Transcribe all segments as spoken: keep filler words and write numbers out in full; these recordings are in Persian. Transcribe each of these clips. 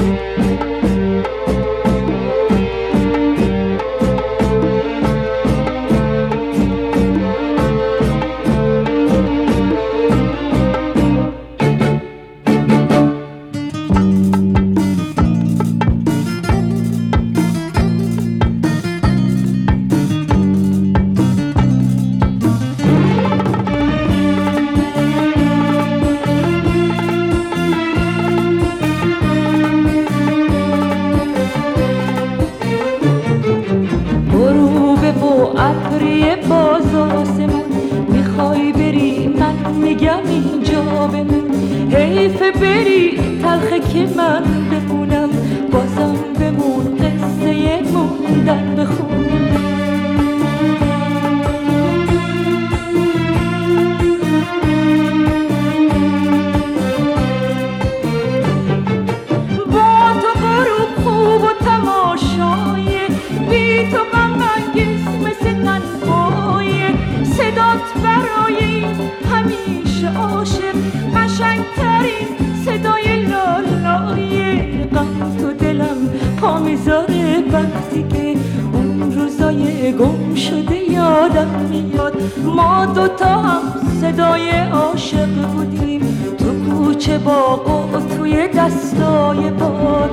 ابری باز آسمون میخوای بری من میگم اینجا بمون، حیف بری تلخه که من بمونم، بازم بمون قصه موندن بخون. با تو غروب خوب و تماشای بی تو غم انگیز مثل تنهایی، صدات برای همیشه عاشق قشنگترین صدای لالای غم تو دلم پا میذاره وقتی که اون روزای گم شده یادم میاد. ما دوتا هم صدای عاشق بودیم تو کوچه باغ و توی دستای باد.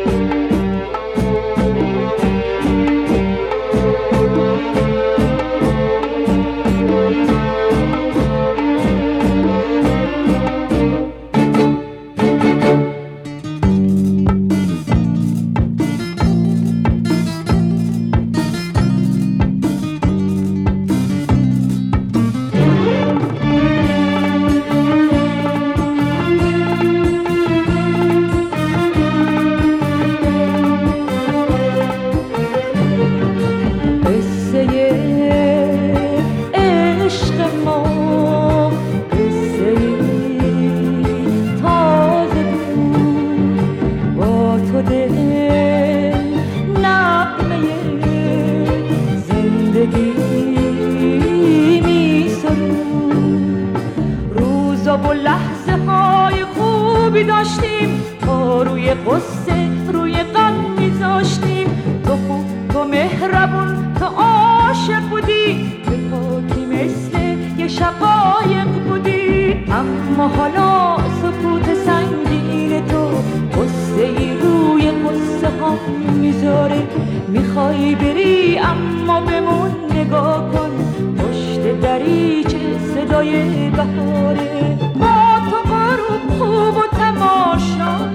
و لحظه های خوبی داشتیم، تا روی قصه روی غم میذاشتیم. تو خوب، تو مهربون، تو عاشق بودی، به پاکی مثل یه شقایق بودی. اما حالا سکوت سنگین تو قصه ای روی قصه ها میذاره. میخوای بری اما بمون، نگاه کن پشت دریچه صدای بهاره. با تو غروب خوب و تماشا